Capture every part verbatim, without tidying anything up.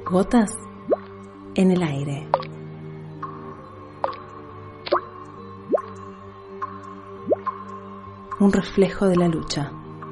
Gotas en el aire. Un reflejo de la lucha.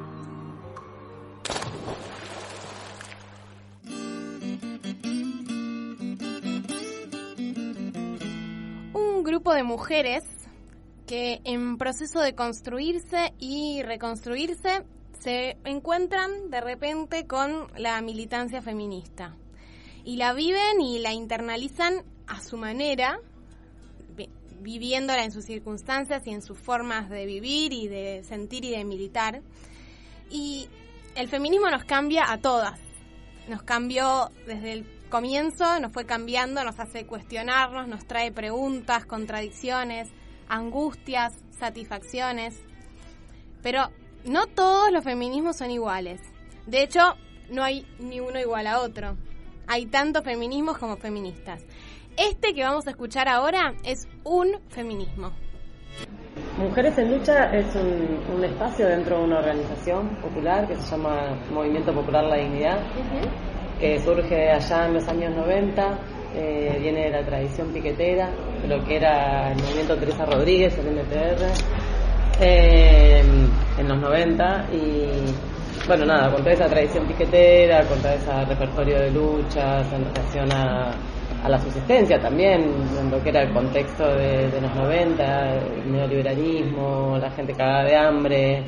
Un grupo de mujeres que en proceso de construirse y reconstruirse se encuentran de repente con la militancia feminista y la viven y la internalizan a su manera, vi- viviéndola en sus circunstancias y en sus formas de vivir y de sentir y de militar. Y el feminismo nos cambia a todas, nos cambió desde el comienzo, nos fue cambiando, nos hace cuestionarnos, nos trae preguntas, contradicciones, angustias, satisfacciones, pero no todos los feminismos son iguales. De hecho, no hay ni uno igual a otro. Hay tanto feminismos como feministas. Este que vamos a escuchar ahora es un feminismo. Mujeres en Lucha es un, un espacio dentro de una organización popular que se llama Movimiento Popular La Dignidad, uh-huh. que surge allá en los años noventa, eh, viene de la tradición piquetera, de lo que era el movimiento Teresa Rodríguez, el M P R, eh, en los noventa, y bueno, nada, con toda esa tradición piquetera, con todo ese repertorio de luchas en relación a, a la subsistencia también, en lo que era el contexto de, de los noventa, el neoliberalismo, la gente cagada de hambre.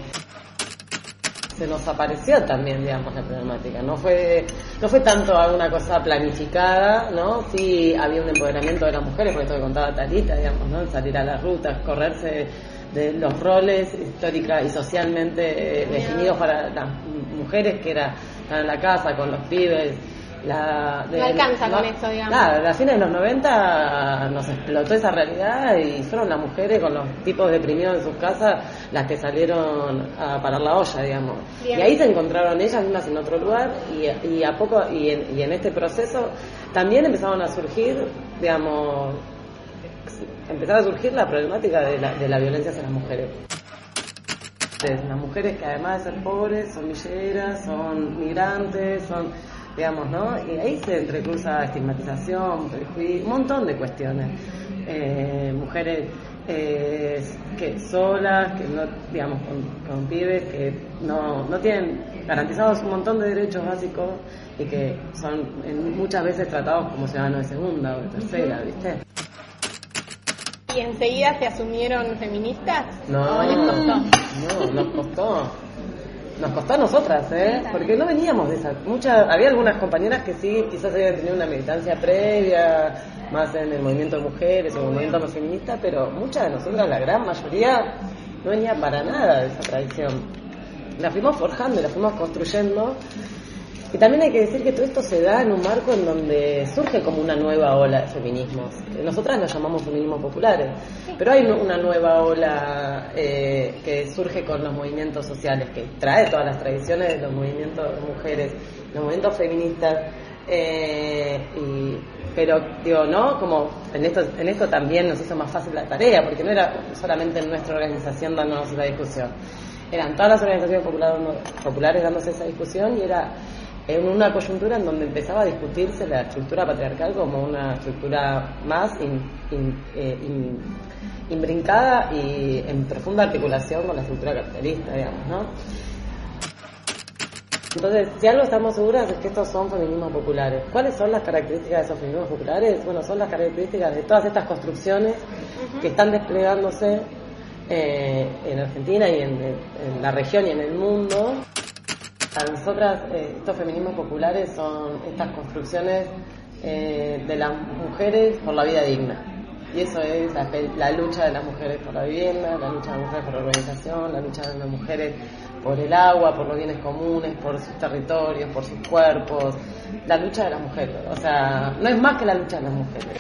Se nos apareció también, digamos, la problemática. No fue no fue tanto una cosa planificada, ¿no? Sí había un empoderamiento de las mujeres, por esto que contaba Talita, digamos, ¿no? Salir a las rutas, correrse de los roles históricos y socialmente definidos para las mujeres que era estar en la casa con los pibes. La, de, no alcanza no, con eso, digamos. Claro, a fines de los noventa nos explotó esa realidad y fueron las mujeres con los tipos deprimidos en sus casas las que salieron a parar la olla, digamos. Bien. Y ahí se encontraron ellas mismas en otro lugar y, y a poco y en, y en este proceso también empezaron a surgir, digamos, empezaba a surgir la problemática de la, de la violencia hacia las mujeres. Las mujeres que además de ser pobres son villeras, son migrantes, son, digamos, ¿no? Y ahí se entrecruza estigmatización, prejuicio, un montón de cuestiones. Eh, mujeres eh, que solas, que no, digamos, con, con pibes que no, no tienen garantizados un montón de derechos básicos y que son en, muchas veces tratados como ciudadanos de segunda o de tercera, ¿viste? ¿Y enseguida se asumieron feministas? No, ¿O les costó? No, nos costó. Nos costó a nosotras, ¿eh? Porque no veníamos de esa. Muchas, había algunas compañeras que sí, quizás habían tenido una militancia previa, más en el movimiento de mujeres o el movimiento más feminista, pero muchas de nosotras, la gran mayoría, no venía para nada de esa tradición. La fuimos forjando, la fuimos construyendo. Y también hay que decir que todo esto se da en un marco en donde surge como una nueva ola de feminismos. Nosotras lo llamamos feminismos populares, pero hay una nueva ola eh, que surge con los movimientos sociales, que trae todas las tradiciones de los movimientos de mujeres, los movimientos feministas, eh, y, pero digo, ¿no? Como en esto, en esto también nos hizo más fácil la tarea, porque no era solamente en nuestra organización dándonos la discusión, eran todas las organizaciones populares, populares dándose esa discusión, y era en una coyuntura en donde empezaba a discutirse la estructura patriarcal como una estructura más in, in, eh, in, imbrincada y en profunda articulación con la estructura capitalista, digamos, ¿no? Entonces, si algo estamos seguras es que estos son feminismos populares. ¿Cuáles son las características de esos feminismos populares? Bueno, son las características de todas estas construcciones uh-huh. que están desplegándose eh, en Argentina y en, en la región y en el mundo. Para nosotras, eh, estos feminismos populares son estas construcciones eh, de las mujeres por la vida digna. Y eso es la, la lucha de las mujeres por la vivienda, la lucha de las mujeres por la organización, la lucha de las mujeres por el agua, por los bienes comunes, por sus territorios, por sus cuerpos. La lucha de las mujeres. O sea, no es más que la lucha de las mujeres.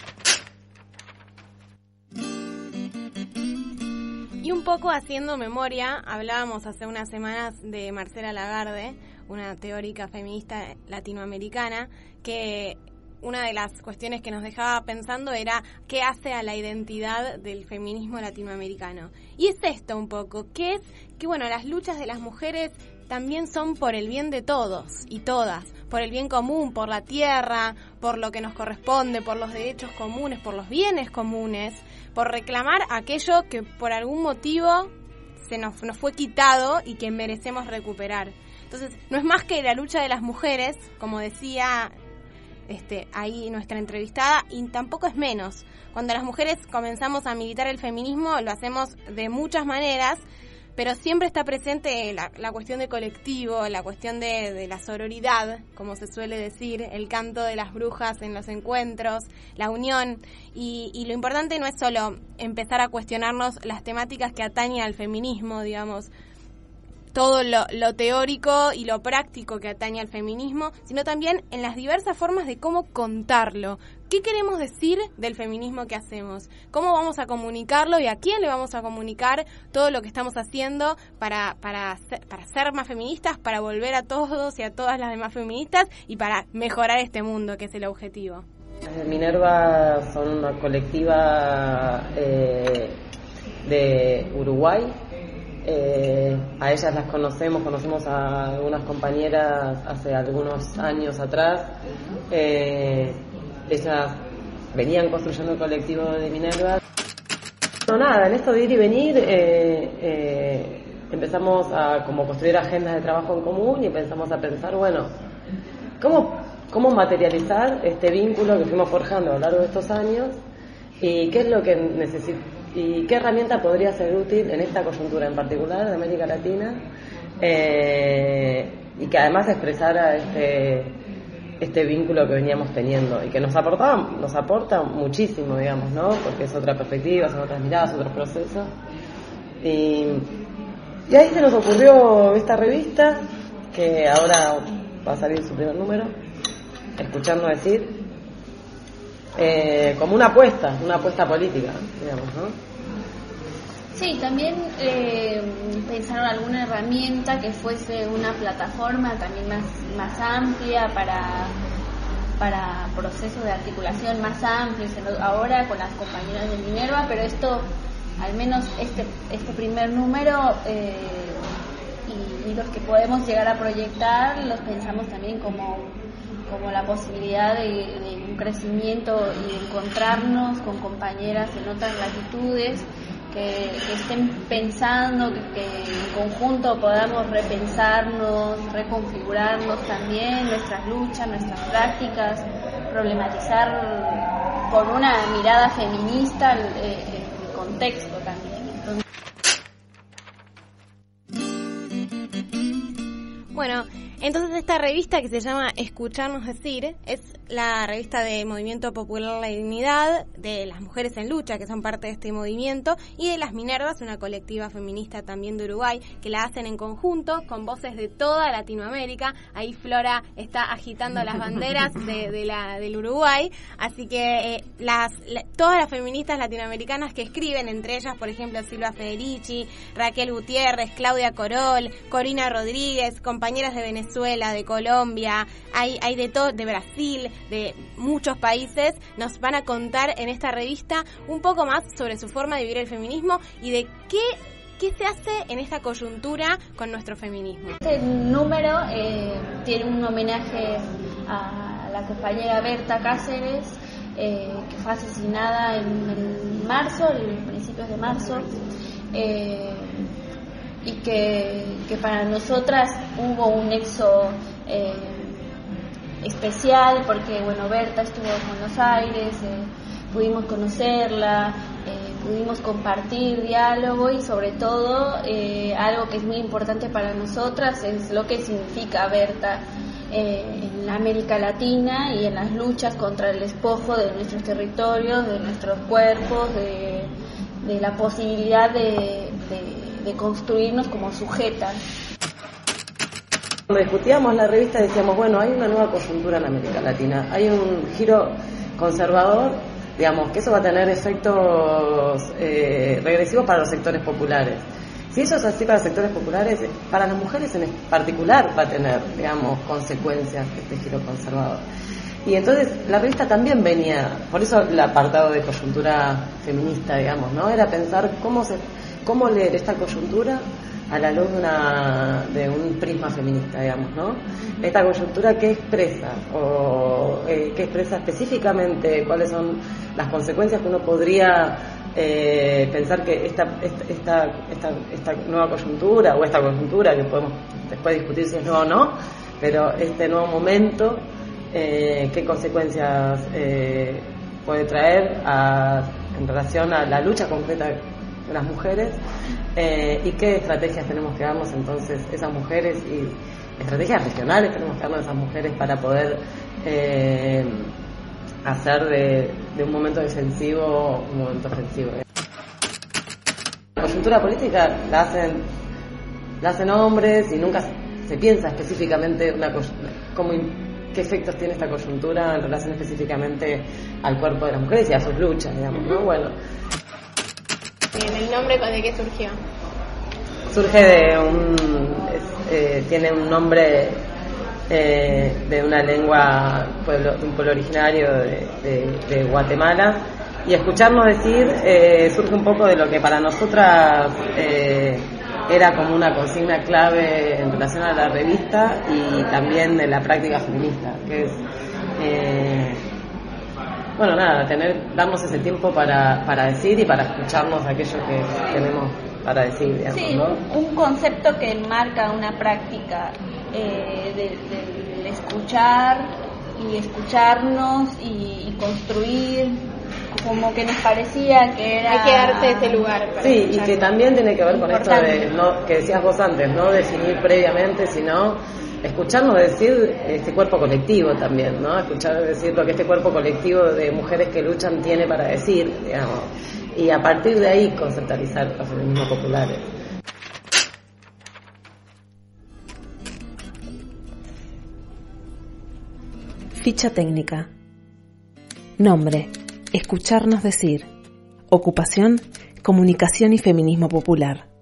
Y un poco haciendo memoria, hablábamos hace unas semanas de Marcela Lagarde, una teórica feminista latinoamericana, que una de las cuestiones que nos dejaba pensando era qué hace a la identidad del feminismo latinoamericano. Y es esto un poco, que es que bueno, las luchas de las mujeres también son por el bien de todos y todas, por el bien común, por la tierra, por lo que nos corresponde, por los derechos comunes, por los bienes comunes, por reclamar aquello que por algún motivo se nos, nos fue quitado y que merecemos recuperar. Entonces, no es más que la lucha de las mujeres, como decía este, ahí nuestra entrevistada, y tampoco es menos. Cuando las mujeres comenzamos a militar el feminismo, lo hacemos de muchas maneras, pero siempre está presente la, la cuestión de colectivo, la cuestión de, de la sororidad, como se suele decir, el canto de las brujas en los encuentros, la unión, y, y lo importante no es solo empezar a cuestionarnos las temáticas que atañen al feminismo, digamos, todo lo, lo teórico y lo práctico que atañe al feminismo, sino también en las diversas formas de cómo contarlo. ¿Qué queremos decir del feminismo que hacemos? ¿Cómo vamos a comunicarlo y a quién le vamos a comunicar todo lo que estamos haciendo para, para, ser, para ser más feministas, para volver a todos y a todas las demás feministas y para mejorar este mundo, que es el objetivo? Minerva son una colectiva eh, de Uruguay. Eh, a ellas las conocemos, conocemos a algunas compañeras hace algunos años atrás. Eh, ellas venían construyendo el colectivo de Minerva. No, nada, en esto de ir y venir eh, eh, empezamos a como construir agendas de trabajo en común y empezamos a pensar, bueno, ¿cómo, cómo materializar este vínculo que fuimos forjando a lo largo de estos años y qué es lo que necesitamos? ¿Y qué herramienta podría ser útil en esta coyuntura en particular de América Latina? Eh, y que además expresara este, este vínculo que veníamos teniendo y que nos aportaba, nos aporta muchísimo, digamos, ¿no? Porque es otra perspectiva, son otras miradas, otros procesos. Y, y ahí se nos ocurrió esta revista, que ahora va a salir su primer número, Escuchando Decir. Eh, como una apuesta, una apuesta política, digamos, ¿no? Sí, también eh, pensaron alguna herramienta que fuese una plataforma también más, más amplia para, para procesos de articulación más amplios, ahora con las compañeras de Minerva, pero esto, al menos este, este primer número eh, y, y los que podemos llegar a proyectar, los pensamos también como como la posibilidad de, de un crecimiento y de encontrarnos con compañeras en otras latitudes que, que estén pensando, que, que en conjunto podamos repensarnos, reconfigurarnos también nuestras luchas, nuestras prácticas, problematizar con una mirada feminista el, el contexto también. Entonces... Bueno, entonces esta revista que se llama Escucharnos Decir es la revista de Movimiento Popular La Dignidad, de las mujeres en lucha que son parte de este movimiento, y de las Minervas, una colectiva feminista también de Uruguay, que la hacen en conjunto con voces de toda Latinoamérica. Ahí Flora está agitando las banderas de, de la, del Uruguay, así que eh, las la, todas las feministas latinoamericanas que escriben, entre ellas por ejemplo Silva Federici, Raquel Gutiérrez, Claudia Corol, Corina Rodríguez, compañeras de Venezuela, de Colombia, hay, hay de todo, de Brasil, de muchos países, nos van a contar en esta revista un poco más sobre su forma de vivir el feminismo y de qué, qué se hace en esta coyuntura con nuestro feminismo. Este número eh, tiene un homenaje a la compañera Berta Cáceres, eh, que fue asesinada en, en marzo, en principios de marzo, eh, y que, que para nosotras hubo un nexo eh, especial porque, bueno, Berta estuvo en Buenos Aires, eh, pudimos conocerla, eh, pudimos compartir diálogo y sobre todo eh, algo que es muy importante para nosotras es lo que significa Berta eh, en América Latina y en las luchas contra el despojo de nuestros territorios, de nuestros cuerpos, de, de la posibilidad de, de, de construirnos como sujetas. Cuando discutíamos la revista decíamos, bueno, hay una nueva coyuntura en América Latina, hay un giro conservador, digamos, que eso va a tener efectos eh, regresivos para los sectores populares. Si eso es así para los sectores populares, para las mujeres en particular va a tener, digamos, consecuencias este giro conservador. Y entonces la revista también venía, por eso el apartado de coyuntura feminista, digamos, ¿no? Era pensar cómo se, cómo leer esta coyuntura a la luz de, una, de un prisma feminista, digamos, ¿no? Esta coyuntura, ¿qué expresa? O eh, ¿qué expresa específicamente? ¿Cuáles son las consecuencias que uno podría eh, pensar que esta, esta, esta, esta nueva coyuntura, o esta coyuntura, que podemos después discutir si es nueva o no, pero este nuevo momento, eh, ¿qué consecuencias eh, puede traer a, en relación a la lucha concreta de las mujeres, eh, y qué estrategias tenemos que darnos entonces esas mujeres, y estrategias regionales tenemos que darnos esas mujeres para poder eh, hacer de, de un momento defensivo un momento ofensivo. La coyuntura política la hacen la hacen hombres y nunca se piensa específicamente una cómo, qué efectos tiene esta coyuntura en relación específicamente al cuerpo de las mujeres y a sus luchas, digamos, ¿no? Bueno, ¿el nombre de qué surgió? Surge de un... Es, eh, tiene un nombre eh, de una lengua, pueblo, de un pueblo originario de, de, de Guatemala, y escucharnos decir eh, surge un poco de lo que para nosotras eh, era como una consigna clave en relación a la revista y también de la práctica feminista, que es... Eh, Bueno, nada, tener, darnos ese tiempo para, para decir y para escucharnos aquello que tenemos para decir, digamos, sí, ¿no? Un concepto que enmarca una práctica eh, de, de, de escuchar y escucharnos y, y construir, como que nos parecía que era... Hay que darse ese lugar para Sí, escuchar. Y que también tiene que ver con Importante. esto de, no, que decías vos antes, no definir previamente, sino escucharnos decir este cuerpo colectivo también, ¿no? Escuchar decir lo que este cuerpo colectivo de mujeres que luchan tiene para decir, digamos, y a partir de ahí conceptualizar los feminismos populares. Ficha técnica. Nombre: escucharnos decir. Ocupación: comunicación y feminismo popular.